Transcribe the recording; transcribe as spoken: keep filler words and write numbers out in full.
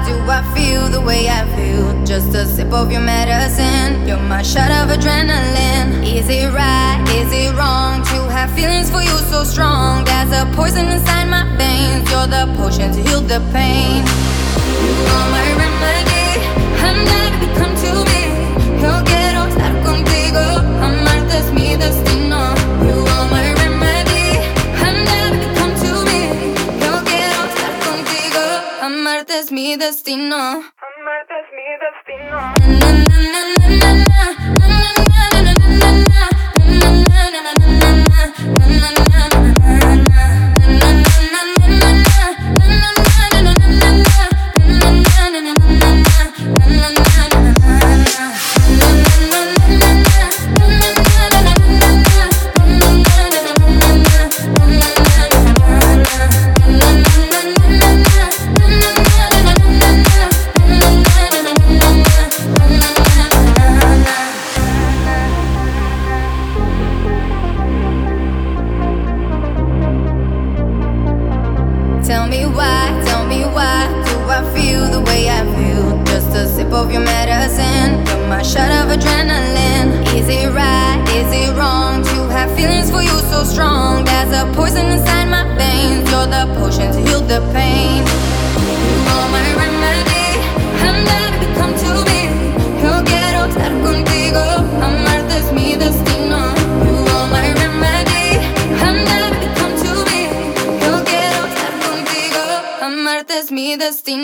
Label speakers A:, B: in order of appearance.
A: do I feel the way I feel? Just a sip of your medicine, you're my shot of adrenaline. Is it right, is it wrong to have feelings for you so strong? There's a poison inside my veins, you're the potion to heal the pain. You are my remedy, andar que come to me. Yo quiero estar contigo, amarte es mi destino. You are my remedy, andar que come to me. Yo quiero estar contigo, amarte es mi destino. Amarte es mi destino. Na na na na na na na na na na Tell me why, tell me why do I feel the way I feel? Just a sip of your medicine, you're my shot of adrenaline. Is it right, is it wrong to have feelings for you so strong? There's a poison inside my veins, you're the potion to heal the pain. You are my remedy, andar que come to me. Yo quiero estar contigo, amarte es mi destino. You are my remedy, andar que come to me. Yo quiero estar contigo, amarte es mi destino.